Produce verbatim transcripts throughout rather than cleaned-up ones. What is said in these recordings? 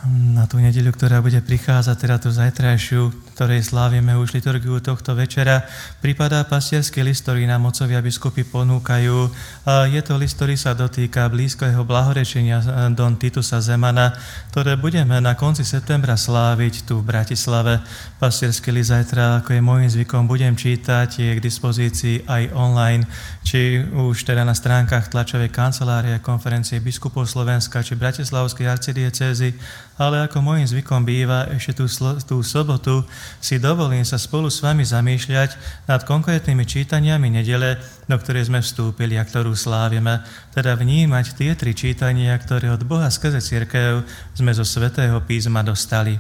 na tú nedeľu, ktorá bude prichádzať, teda tú zajtrajšiu, ktorej slávime už liturgiu tohto večera, pripadá pastierský list, ktorý nám otcovia biskupy ponúkajú. A je to list, ktorý sa dotýka blízkeho blahorečenia Don Titusa Zemana, ktoré budeme na konci septembra sláviť tu v Bratislave. Pastierský list zajtra, ako je môjim zvykom, budem čítať, je k dispozícii aj online, či už teda na stránkach tlačovej kancelárie Konferencie biskupov Slovenska, či Bratislavskej arcidiecézy, ale ako môjim zvykom býva, ešte tú, tú sobotu si dovolím sa spolu s vami zamýšľať nad konkrétnymi čítaniami nedele, do ktorej sme vstúpili a ktorú slávime, teda vnímať tie tri čítania, ktoré od Boha skrze cirkev sme zo Svätého písma dostali.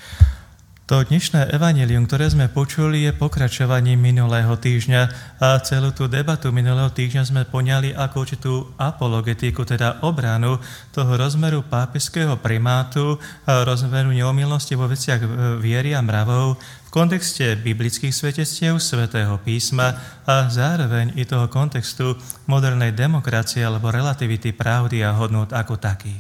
To dnešné evanjelium, ktoré sme počuli, je pokračovaním minulého týždňa a celú tú debatu minulého týždňa sme poňali ako určitú apologetiku, teda obranu toho rozmeru pápežského primátu a rozmeru neomylnosti vo veciach viery a mravov v kontexte biblických svedectiev Svätého písma a zároveň i toho kontextu modernej demokracie alebo relativity pravdy a hodnôt ako takých.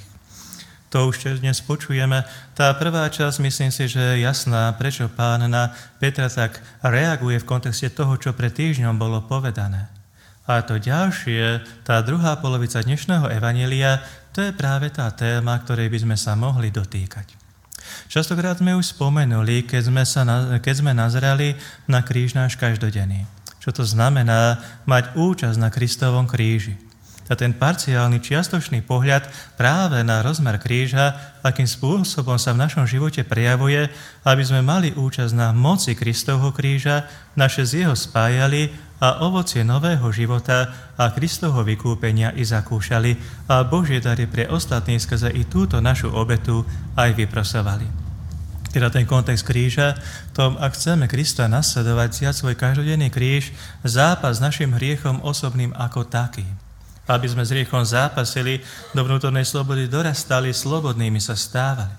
To už dnes počujeme. Tá prvá časť, myslím si, že je jasná, prečo Pán na Petra tak reaguje v kontexte toho, čo pred týždňom bolo povedané. A to ďalšie, tá druhá polovica dnešného evanjelia, to je práve tá téma, ktorej by sme sa mohli dotýkať. Častokrát sme už spomenuli, keď sme, sa, keď sme nazerali na kríž náš každodenný. Čo to znamená mať účasť na Kristovom kríži. A ten parciálny, čiastočný pohľad práve na rozmer kríža, akým spôsobom sa v našom živote prejavuje, aby sme mali účasť na moci Kristovho kríža, naše z jeho spájali a ovocie nového života a Kristovho vykúpenia i zakúšali a Božie dary pre ostatných skrze i túto našu obetu aj vyprosovali. Teda ten kontext kríža, tom, ak chceme Krista nasledovať, vziať svoj každodenný kríž, zápas s našim hriechom osobným ako takým. Aby sme s hriechom zápasili, do vnútornej slobody dorastali, slobodnými sa stávali.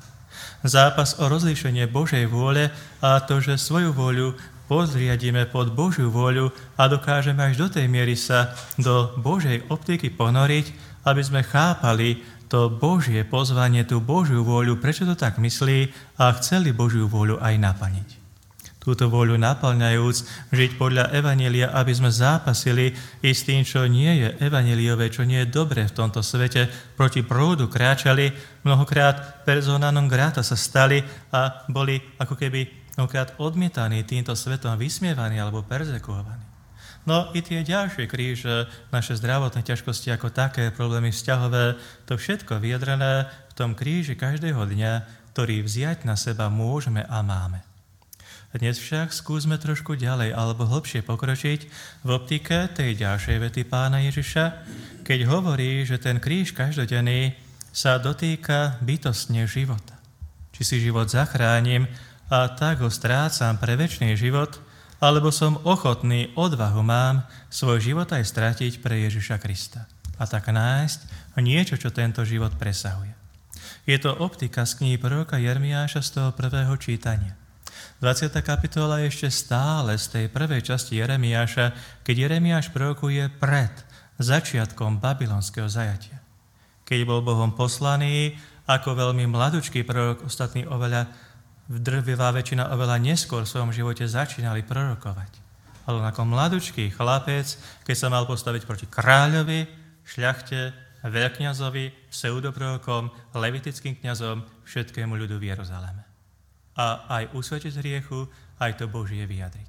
Zápas o rozlíšenie Božej vôle a to, že svoju vôľu podriadíme pod Božiu vôľu a dokážeme až do tej miery sa do Božej optiky ponoriť, aby sme chápali to Božie pozvanie, tú Božiu vôľu, prečo to tak myslí a chceli Božiu vôľu aj naplniť. Túto vôľu naplňajúc, žiť podľa evanjelia, aby sme zápasili i s tým, čo nie je evanjeliové, čo nie je dobré v tomto svete, proti prúdu kráčali, mnohokrát persona non grata sa stali a boli ako keby mnohokrát odmietaní týmto svetom, vysmievaní alebo perzekuovaní. No i tie ďalšie kríže, naše zdravotné ťažkosti ako také, problémy vzťahové, to všetko vyjadrené v tom kríži každého dňa, ktorý vziať na seba môžeme a máme. Dnes však skúsme trošku ďalej alebo hlbšie pokročiť v optike tej ďalšej vety Pána Ježiša, keď hovorí, že ten kríž každodenný sa dotýka bytostne života. Či si život zachránim a tak ho strácam pre večný život, alebo som ochotný, odvahu mám svoj život aj stratiť pre Ježiša Krista. A tak nájsť niečo, čo tento život presahuje. Je to optika z knihy proroka Jeremiáša z toho prvého čítania. dvadsiata kapitola je ešte stále z tej prvej časti Jeremiáša, keď Jeremiáš prorokuje pred začiatkom babylonského zajatia. Keď bol Bohom poslaný, ako veľmi mladučký prorok, ostatní oveľa, drvivá väčšina oveľa neskôr v svojom živote začínali prorokovať. Ale ako mladučký chlapec, keď sa mal postaviť proti kráľovi, šľachte, veľkňazovi, pseudoprorokom, levitickým kňazom, všetkému ľudu v Jeruzaleme. A aj usvedčiť z hriechu, aj to Božie vyjadriť.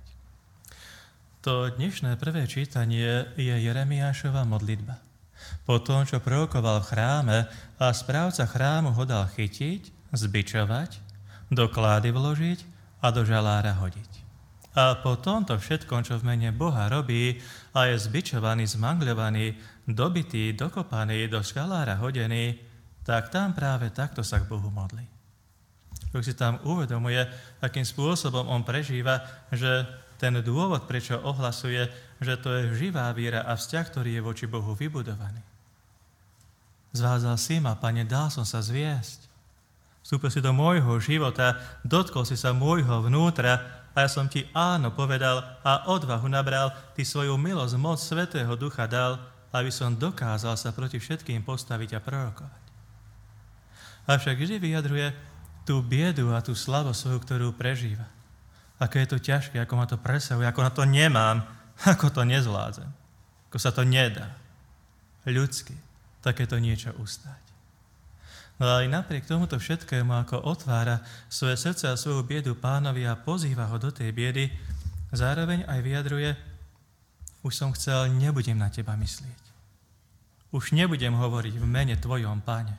To dnešné prvé čítanie je Jeremiášova modlitba. Po tom, čo prorokoval v chráme a správca chrámu ho dal chytiť, zbičovať, do klády vložiť a do žalára hodiť. A po tomto všetkom, čo v mene Boha robí a je zbičovaný, zmangľovaný, dobitý, dokopaný, do žalára hodený, tak tam práve takto sa k Bohu modlí. Keď si tam uvedomuje, akým spôsobom on prežíva, že ten dôvod, prečo ohlasuje, že to je živá viera a vzťah, ktorý je voči Bohu vybudovaný. Zvádzal si ma, Pane, dal som sa zviesť. Vstúpil si do môjho života, dotkol si sa môjho vnútra a ja som ti áno povedal a odvahu nabral, ty svoju milosť, moc Svätého Ducha dal, aby som dokázal sa proti všetkým postaviť a prorokovať. Avšak vždy vyjadruje, tú biedu a tú slabosť svoju, ktorú prežíva. Aké je to ťažké, ako ma to presahuje, ako na to nemám, ako to nezvládzem, ako sa to nedá. Ľudsky takéto niečo ustáť. No ale aj napriek tomuto všetkému, ako otvára svoje srdce a svoju biedu Pánovi a pozýva ho do tej biedy, zároveň aj vyjadruje: už som chcel, nebudem na teba myslieť. Už nebudem hovoriť v mene tvojom, Pane.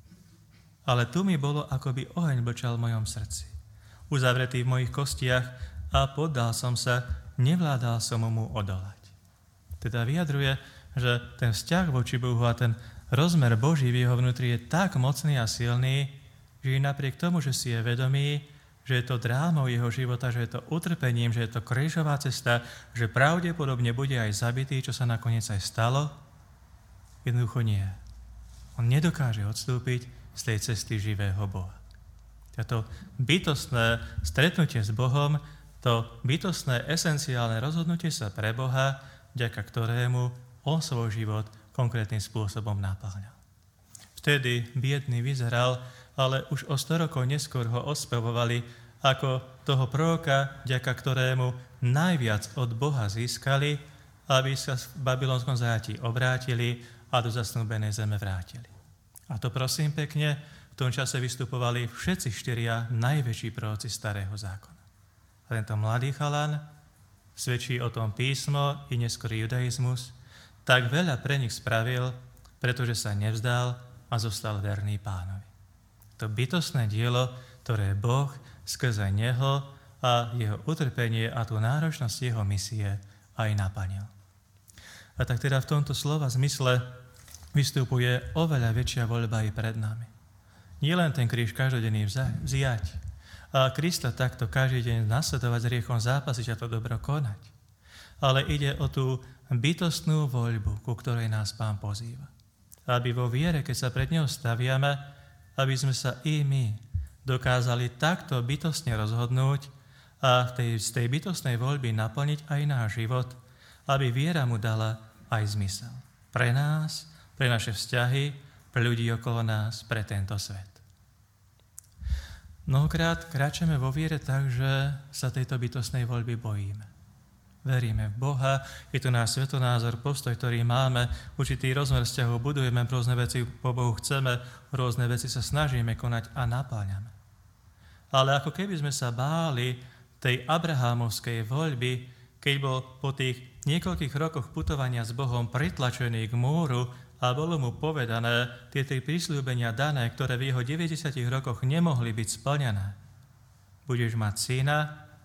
Ale tu mi bolo, ako by oheň blčal v mojom srdci, uzavretý v mojich kostiach, a poddal som sa, nevládal som mu odolať. Teda vyjadruje, že ten vzťah voči Bohu a ten rozmer Boží v jeho vnútri je tak mocný a silný, že napriek tomu, že si je vedomý, že je to drámou jeho života, že je to utrpením, že je to krížová cesta, že pravdepodobne bude aj zabitý, čo sa nakoniec aj stalo, jednoducho nie. On nedokáže odstúpiť z tej cesty živého Boha. Toto bytostné stretnutie s Bohom, to bytostné esenciálne rozhodnutie sa pre Boha, vďaka ktorému on svoj život konkrétnym spôsobom napáľal. Vtedy biedný vyzeral, ale už o sto rokov neskôr ho ospevovali ako toho proroka, vďaka ktorému najviac od Boha získali, aby sa v babylonskom zajatí obrátili a do zasnúbenej zeme vrátili. A to prosím pekne, v tom čase vystupovali všetci štyria najväčší proroci Starého zákona. A tento mladý chalan, svedčí o tom písmo i neskorý judaizmus, tak veľa pre nich spravil, pretože sa nevzdal a zostal verný Pánovi. To bytostné dielo, ktoré Boh skrze neho a jeho utrpenie a tú náročnosť jeho misie aj naplnil. A tak teda v tomto slova zmysle vystupuje oveľa väčšia voľba aj pred nami. Nie len ten kríž každodenný vziať, a Krista takto každý deň nasledovať s hriechom, zápasiť a to dobro konať. Ale ide o tú bytostnú voľbu, ku ktorej nás Pán pozýva. Aby vo viere, keď sa pred ňou staviame, aby sme sa i my dokázali takto bytostne rozhodnúť a tej, z tej bytostnej voľby naplniť aj náš život, aby viera mu dala aj zmysel. Pre nás, pre naše vzťahy, pre ľudí okolo nás, pre tento svet. Mnohokrát kráčame vo viere tak, že sa tejto bytostnej voľby bojíme. Veríme v Boha, je to náš svetonázor, postoj, ktorý máme, určitý rozmer vzťahov, budujeme, rôzne veci po Bohu chceme, rôzne veci sa snažíme konať a napáľame. Ale ako keby sme sa báli tej abrahámovskej voľby, keď bol po tých niekoľkých rokoch putovania s Bohom pritlačený k múru a bolo mu povedané tie tri prisľúbenia dané, ktoré v jeho deväťdesiatich rokoch nemohli byť splnené. Budeš mať syna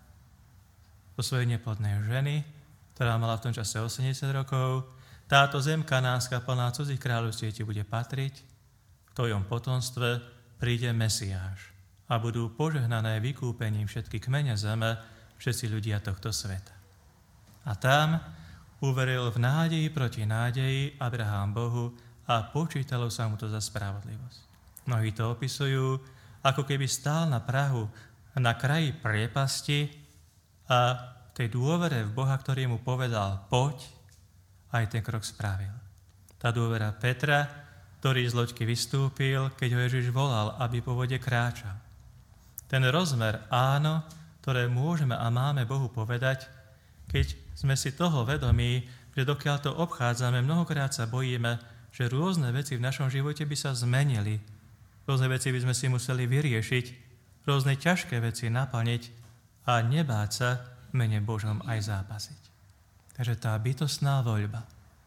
do svojej neplodnej ženy, ktorá mala v tom čase osemdesiat rokov. Táto zem kanánska plná cudzích kráľovstiev ti bude patriť. V tvojom potomstve príde Mesiáš a budú požehnané vykúpením všetky kmene zeme, všetci ľudia tohto sveta. A tam uveril v nádeji proti nádeji Abrahám Bohu a počítalo sa mu to za spravodlivosť. Mnohí to opisujú, ako keby stál na prahu, na kraji priepasti, a v tej dôvere v Boha, ktorý mu povedal poď, aj ten krok spravil. Tá dôvera Petra, ktorý z loďky vystúpil, keď ho Ježiš volal, aby po vode kráčal. Ten rozmer áno, ktoré môžeme a máme Bohu povedať, keď sme si toho vedomí, že dokiaľ to obchádzame, mnohokrát sa bojíme, že rôzne veci v našom živote by sa zmenili. Rôzne veci by sme si museli vyriešiť, rôzne ťažké veci naplniť, a nebáť sa v mene Božom aj zápasiť. Takže tá bytostná voľba.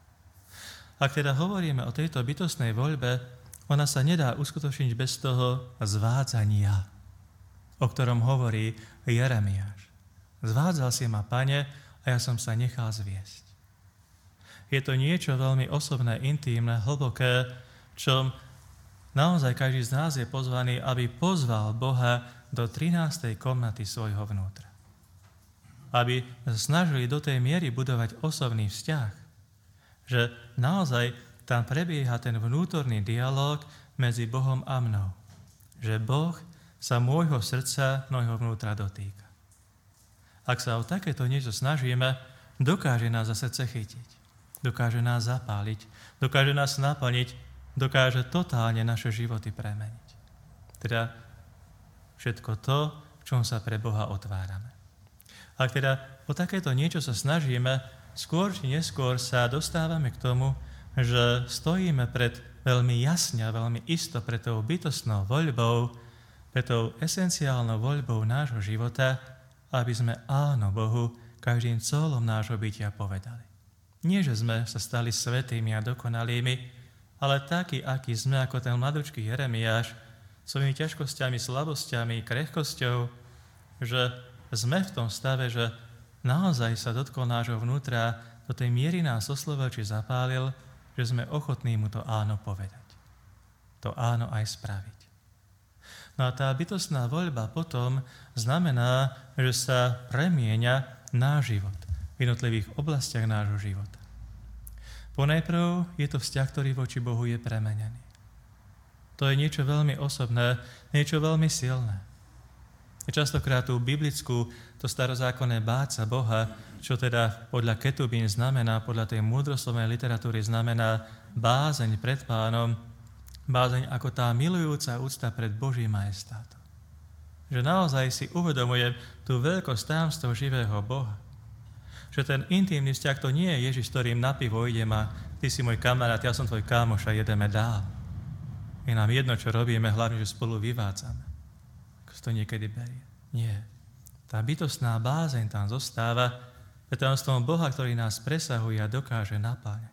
Ak teda hovoríme o tejto bytostnej voľbe, ona sa nedá uskutočniť bez toho zvádzania, o ktorom hovorí Jeremiáš. Zvádzal si ma, Pane, a ja som sa nechal zviesť. Je to niečo veľmi osobné, intímne, hlboké, čo naozaj každý z nás je pozvaný, aby pozval Boha do trinástej komnaty svojho vnútra. Aby sa snažili do tej miery budovať osobný vzťah, že naozaj tam prebieha ten vnútorný dialóg medzi Bohom a mnou. Že Boh sa môjho srdca, môjho vnútra dotýka. Ak sa o takéto niečo snažíme, dokáže nás za srdce chytiť. Dokáže nás zapáliť, dokáže nás naplniť, dokáže totálne naše životy premeniť. Teda všetko to, v čom sa pre Boha otvárame. Ak teda o takéto niečo sa snažíme, skôr či neskôr sa dostávame k tomu, že stojíme pred veľmi jasne a veľmi isto pred tou bytostnou voľbou, pred tou esenciálnou voľbou nášho života, aby sme áno Bohu každým colom nášho bytia povedali. Nie, že sme sa stali svätými a dokonalými, ale takí, akí sme, ako ten mladučký Jeremiáš, svojimi ťažkosťami, slabosťami, krehkosťou, že sme v tom stave, že naozaj sa dotkol nášho vnútra, do tej miery nás oslovil či zapálil, že sme ochotní mu to áno povedať. To áno aj spraviť. No a tá bytostná voľba potom znamená, že sa premieňa náš život v jednotlivých oblastiach nášho života. Ponajprv je to vzťah, ktorý voči Bohu je premenený. To je niečo veľmi osobné, niečo veľmi silné. Častokrát tú biblickú, to starozákonné báť sa Boha, čo teda podľa Ketubín znamená, podľa tej múdroslovnej literatúry znamená bázeň pred Pánom, bázeň ako tá milujúca úcta pred Božím majestátom. Že naozaj si uvedomujem tú veľkosť tajomstva živého Boha. Že ten intímny vzťah to nie je Ježiš, ktorým na pivo idem a ty si môj kamarát, ja som tvoj kámoš a jedeme dál. Je nám jedno, čo robíme, hlavne, že spolu vyvádzame. Ako to niekedy berie. Nie. Tá bytostná bázeň tam zostáva, je tajomstvom Boha, ktorý nás presahuje a dokáže napájať.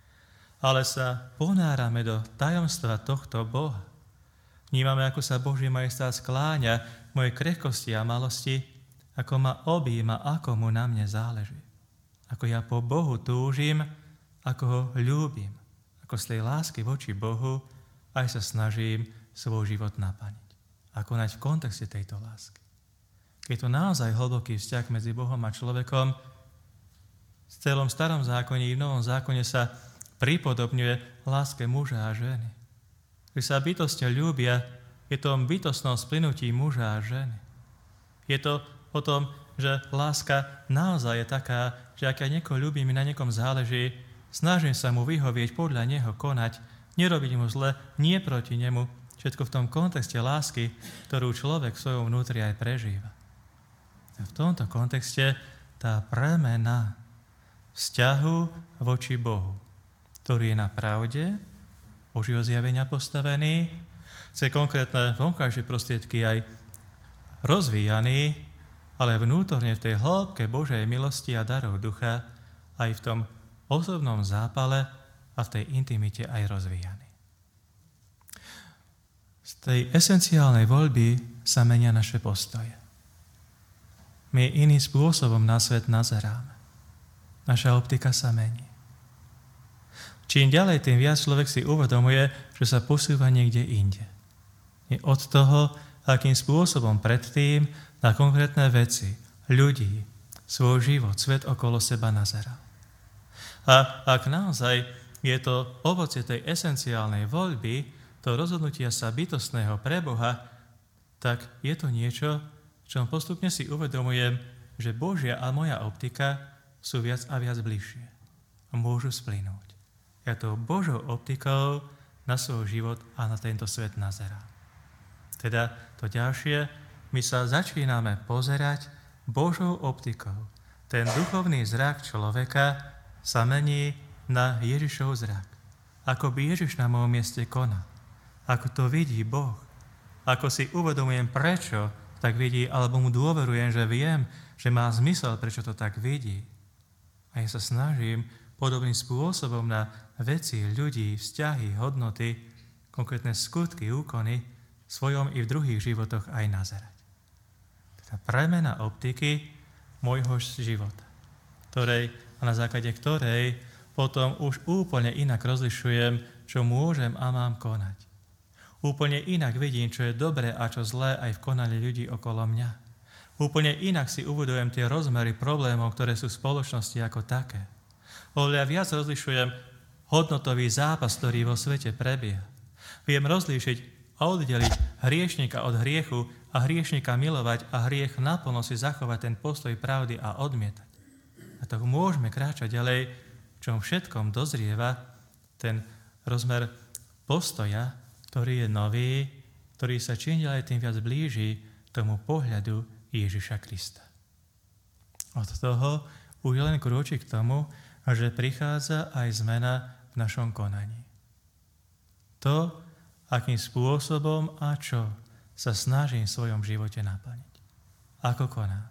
Ale sa ponárame do tajomstva tohto Boha. Vnímame, ako sa Boží majestát skláňa v mojej krehkosti a malosti, ako ma objíma, ako mu na mne záleží. Ako ja po Bohu túžim, ako ho ľúbim. Ako z tej lásky voči Bohu aj sa snažím svoj život naplniť. A konať v kontexte tejto lásky. Keď je to naozaj hlboký vzťah medzi Bohom a človekom, v celom starom zákone i v novom zákone sa pripodobňuje láske muža a ženy. Keď sa bytosti ľúbia, je to o bytostnom splynutí muža a ženy. Je to o tom, že láska naozaj je taká, že ak ja niekoho ľúbim, mi na niekom záleží, snažím sa mu vyhovieť, podľa neho konať, nerobiť mu zle, nie proti nemu, všetko v tom kontexte lásky, ktorú človek v svojom vnútri aj prežíva. A v tomto kontexte tá premena vzťahu voči Bohu, ktorý je na pravde Božieho zjavenia postavený, chce konkrétne vonkajšie prostriedky aj rozvíjaný, ale vnútorne v tej hĺbke Božej milosti a darov ducha aj v tom osobnom zápale a v tej intimite aj rozvíjaný. Z tej esenciálnej voľby sa menia naše postoje. My iným spôsobom na svet nazeráme. Naša optika sa mení. Čím ďalej, tým viac človek si uvedomuje, že sa posúva niekde inde. Je od toho, akým spôsobom predtým na konkrétne veci, ľudí, svoj život, svet okolo seba nazeral. A ak naozaj je to ovocie tej esenciálnej voľby, to rozhodnutia sa bytostného pre Boha, tak je to niečo, v čom postupne si uvedomujem, že Božia a moja optika sú viac a viac bližšie. A môžu splynúť. Ja to Božou optikou na svoj život a na tento svet nazerám. Teda to ďalšie, my sa začíname pozerať Božou optikou. Ten duchovný zrak človeka sa mení na Ježišov zrak. Ako by Ježiš na mojom mieste konal. Ako to vidí Boh. Ako si uvedomujem, prečo tak vidí, alebo mu dôverujem, že viem, že má zmysel, prečo to tak vidí. A ja sa snažím podobným spôsobom na veci, ľudí, vzťahy, hodnoty, konkrétne skutky, úkony v svojom i v druhých životoch aj nazerať. Teda premena optiky môjho života, ktorej, a na základe ktorej potom už úplne inak rozlišujem, čo môžem a mám konať. Úplne inak vidím, čo je dobré a čo zlé aj v konaní ľudí okolo mňa. Úplne inak si uvedomujem tie rozmery problémov, ktoré sú v spoločnosti ako také. Oveľa viac rozlišujem hodnotový zápas, ktorý vo svete prebieha. Viem rozlíšiť a oddeliť hriešnika od hriechu a hriešnika milovať a hriech naplno si zachovať ten postoj pravdy a odmietať. A tak môžeme kráčať ďalej, v čom všetkom dozrieva ten rozmer postoja, ktorý je nový, ktorý sa čím ďalej tým viac blíži tomu pohľadu Ježiša Krista. Od toho už len krôči k tomu, že prichádza aj zmena v našom konaní. To, akým spôsobom a čo sa snažím v svojom živote naplniť. Ako konám.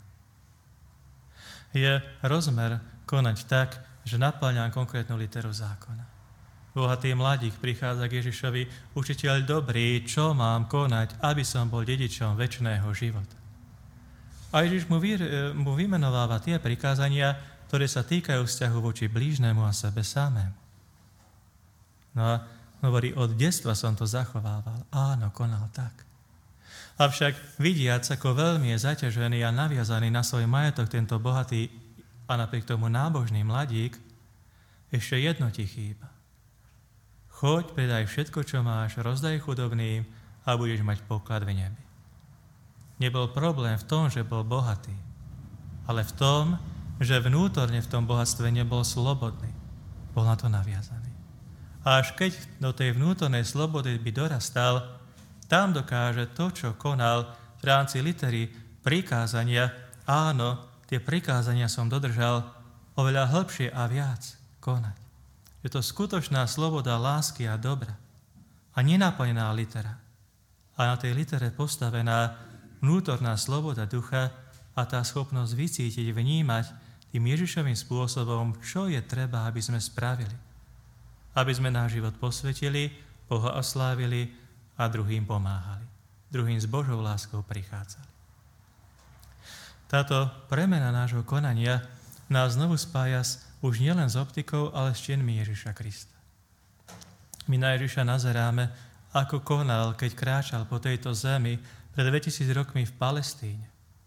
Je rozmer konať tak, že naplňam konkrétnu literu zákona. Bohatý mladík prichádza k Ježišovi, učiteľ dobrý, čo mám konať, aby som bol dedičom večného života. A Ježiš mu, vy, mu vymenováva tie prikázania, ktoré sa týkajú vzťahu voči blížnemu a sebe samému. No a hovorí, od detstva som to zachovával. Áno, konal tak. Avšak vidiac, ako veľmi je zaťažený a naviazaný na svoj majetok tento bohatý a napriek tomu nábožný mladík, ešte jedno ti chýba. Choď, predaj všetko, čo máš, rozdaj chudobným a budeš mať poklad v nebi. Nebol problém v tom, že bol bohatý, ale v tom, že vnútorne v tom bohatstve nebol slobodný. Bol na to naviazaný. A až keď do tej vnútornej slobody by dorastal, tam dokáže to, čo konal v rámci litery prikázania, áno, tie prikázania som dodržal, oveľa hlbšie a viac konať. Je to skutočná sloboda lásky a dobra a nenaplnená litera. A na tej litere postavená vnútorná sloboda ducha a tá schopnosť vycítiť, vnímať tým Ježišovým spôsobom, čo je treba, aby sme spravili. Aby sme náš život posvetili, Boha oslávili a druhým pomáhali. Druhým s Božou láskou prichádzali. Táto premena nášho konania nás znovu spája už nielen s optikou, ale s čienmi Ježiša Krista. My na Ježiša nazeráme, ako konal, keď kráčal po tejto zemi pred dvetisíc rokmi v Palestíne.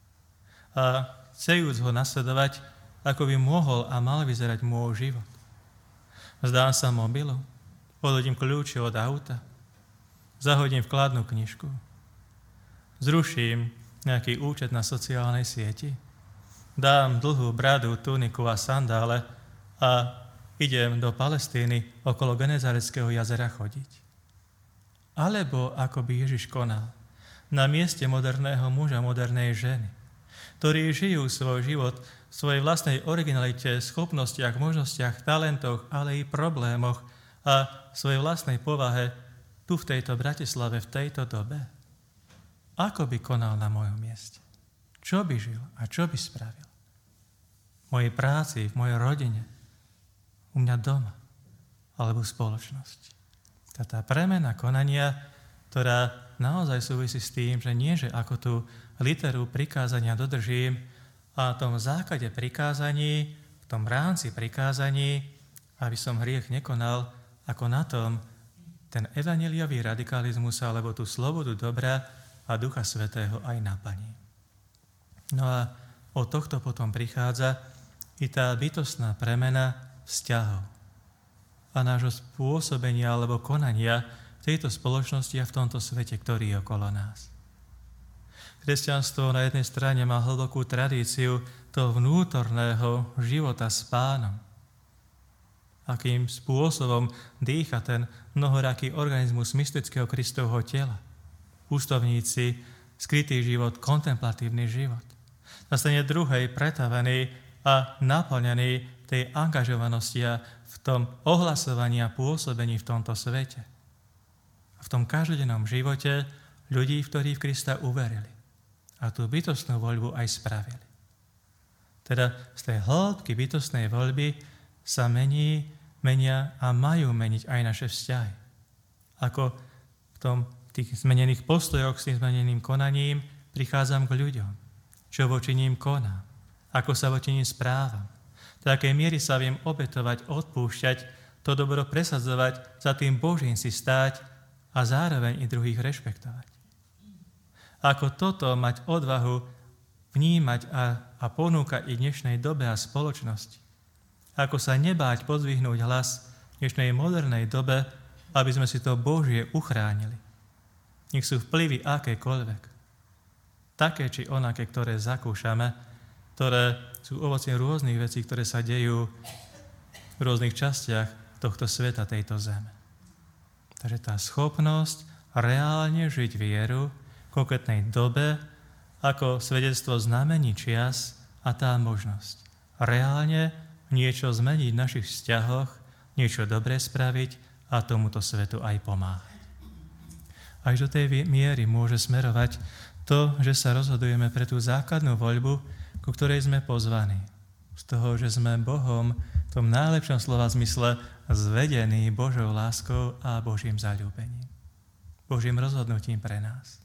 A chcejúc ho nasledovať, ako by mohol a mal vyzerať môj život. Zdám sa mobilu, podhodím kľúče od auta, zahodím vkladnú knižku, zruším nejaký účet na sociálnej sieti, dám dlhú bradu, tuniku a sandále a idem do Palestíny okolo Genezareckého jazera chodiť. Alebo ako by Ježiš konal na mieste moderného muža, modernej ženy, ktorí žijú svoj život v svojej vlastnej originalite, schopnostiach, možnostiach, talentoch, ale i problémoch a svojej vlastnej povahe tu v tejto Bratislave, v tejto dobe. Ako by konal na mojom mieste? Čo by žil a čo by spravil? V mojej práci, v mojej rodine, u mňa doma alebo v spoločnosti. Tá premena konania, ktorá naozaj súvisí s tým, že nie, že ako tú literu prikázania dodržím a v tom základe prikázaní, v tom rámci prikázaní, aby som hriech nekonal, ako na tom ten evanjeliový radikalizmus alebo tú slobodu dobra a Ducha Svätého aj naplní. No a od tohto potom prichádza i tá bytostná premena vzťahov a nášho spôsobenia alebo konania v tejto spoločnosti a v tomto svete, ktorý je okolo nás. Kresťanstvo na jednej strane má hlbokú tradíciu toho vnútorného života s Pánom. Akým spôsobom dýcha ten mnohoraký organizmus mystického Kristovho tela. Ústovníci, skrytý život, kontemplatívny život. Na strane druhej pretavený a naplnený tej angažovanosti a v tom ohlasovaní a pôsobení v tomto svete. A v tom každodennom živote ľudí, ktorí v Krista uverili. A tú bytostnú voľbu aj spravili. Teda z tej hĺbky bytostnej voľby sa mení, menia a majú meniť aj naše vzťahy. Ako v tom tých zmenených postojoch s tým zmeneným konaním prichádzam k ľuďom. Čo voči ním konám. Ako sa voči ním správam. Do akej miery sa viem obetovať, odpúšťať, to dobro presadzovať, za tým Božím si stáť a zároveň i druhých rešpektovať. Ako toto mať odvahu vnímať a, a ponúkať i dnešnej dobe a spoločnosti. Ako sa nebáť pozdvihnúť hlas v dnešnej modernej dobe, aby sme si to Božie uchránili. Nech sú vplyvy akékoľvek. Také či onaké, ktoré zakúšame, ktoré sú ovocím rôznych vecí, ktoré sa dejú v rôznych častiach tohto sveta, tejto zeme. Takže tá schopnosť reálne žiť vieru v konkrétnej dobe ako svedectvo znamení čias a tá možnosť reálne niečo zmeniť v našich vzťahoch, niečo dobré spraviť a tomuto svetu aj pomáhať. Až do tej miery môže smerovať to, že sa rozhodujeme pre tú základnú voľbu, ku ktorej sme pozvaní. Z toho, že sme Bohom v tom najlepšom slova zmysle zvedení Božou láskou a Božím zaľúbením. Božím rozhodnutím pre nás.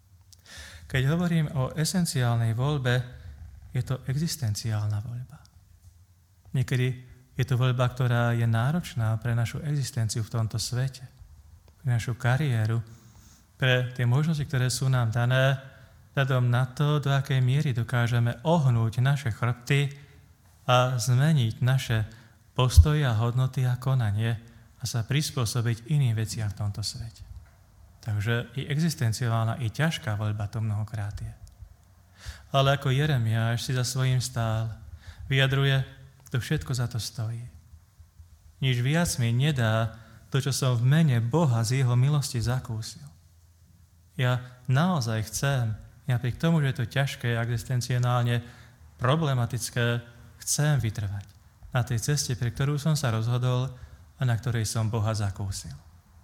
Keď hovorím o esenciálnej voľbe, je to existenciálna voľba. Niekedy je to voľba, ktorá je náročná pre našu existenciu v tomto svete, pre našu kariéru, pre tie možnosti, ktoré sú nám dané, vzhľadom na to, do akej miery dokážeme ohnúť naše chrbty a zmeniť naše postoje a hodnoty a konanie a sa prispôsobiť iným veciam v tomto svete. Takže i existenciálna, i ťažká voľba to mnohokrát je. Ale ako Jeremiáš si za svojím stál, vyjadruje, to všetko za to stojí. Nič viac mi nedá to, čo som v mene Boha z jeho milosti zakúsil. Ja naozaj chcem, napriek tomu, že je to ťažké a existenciálne problematické, chcem vytrvať na tej ceste, pre ktorú som sa rozhodol a na ktorej som Boha zakúsil.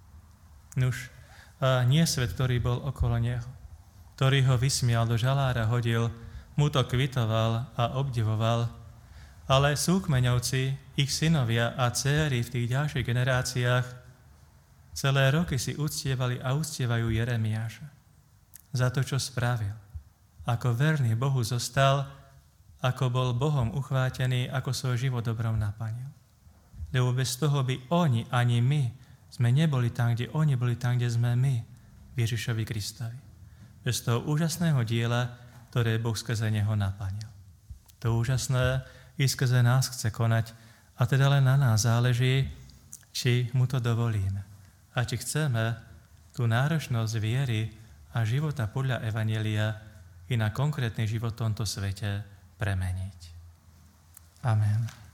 Nuž, a nie svet, ktorý bol okolo neho, ktorý ho vysmial, do žalára hodil, mu to kvitoval a obdivoval, ale súkmeňovci, ich synovia a dcéry v tých ďalších generáciách celé roky si uctievali a uctievajú Jeremiáša za to, čo spravil. Ako verný Bohu zostal, ako bol Bohom uchvátený, ako svoj život dobrom naplnil. Lebo bez toho by oni, ani my, sme neboli tam, kde oni boli tam, kde sme my, Ježišovi Kristovi. Bez toho úžasného diela, ktoré Boh skrze neho naplnil. To úžasné i skrze nás chce konať, a teda len na nás záleží, či mu to dovolíme. A či chceme tú náročnosť viery a života podľa Evanjelia i na konkrétny život v tomto svete premeniť. Amen.